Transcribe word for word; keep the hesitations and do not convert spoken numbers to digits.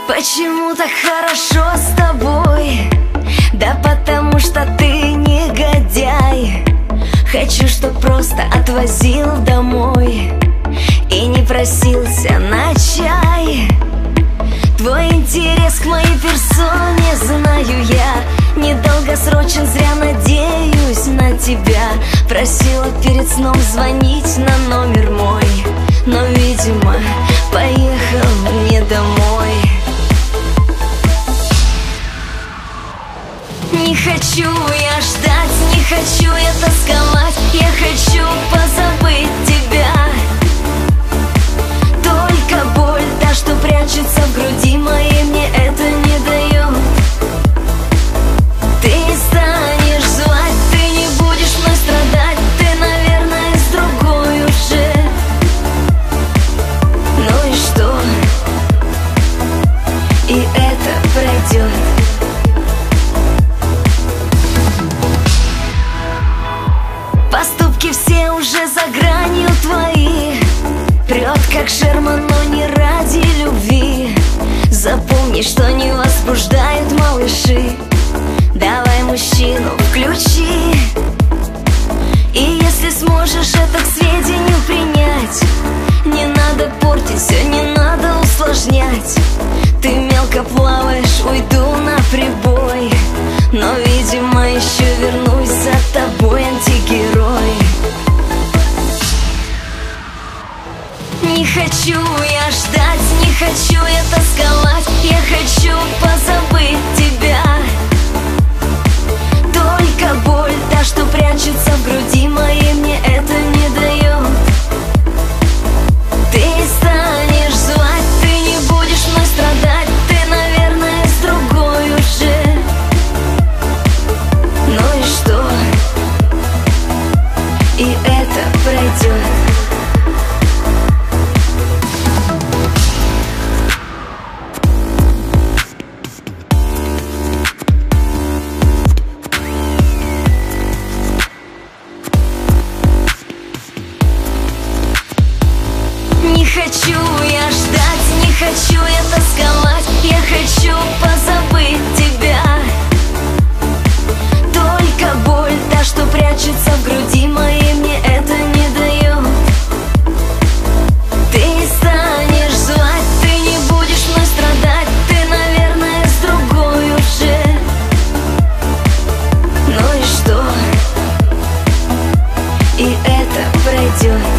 Почему так хорошо с тобой? Да потому что ты негодяй. Хочу, чтоб просто отвозил домой и не просился на чай. Твой интерес к моей персоне знаю я. Недолгосрочен, зря надеюсь на тебя. Просила перед сном звонить на номер мой, но, видимо, поехал не домой. Не хочу я ждать, не хочу я тосковать. Я хочу позабыть тебя. Только боль, та, что прячется в груди моей, мне это не дает. Ты не станешь звать, ты не будешь мной страдать. Ты, наверное, с другой уже. Ну и что? И это пройдет. Поступки все уже за гранью твои. Прет как Шерман, но не ради любви. Запомни, что не возбуждают малыши. Давай мужчину включи. И если сможешь это к сведению принять, не надо портить все, не надо усложнять. Ты мелко плаваешь, уйду на прибой, но, видимо, еще вернусь за тобой, антигерой. Не хочу я ждать, не хочу я тосковать. Я хочу позабыть тебя. Только боль, та, что прячется в груди моей, мне это не дает. Ты не станешь звать, ты не будешь мной страдать. Ты, наверное, с другой уже. Ну и что? И это пройдет. Не хочу я ждать, не хочу я тосковать. Я хочу позабыть тебя. Только боль, та, что прячется в груди моей, мне это не дает. Ты не станешь звать, ты не будешь мной страдать. Ты, наверное, с другой уже. Ну и что? И это пройдет.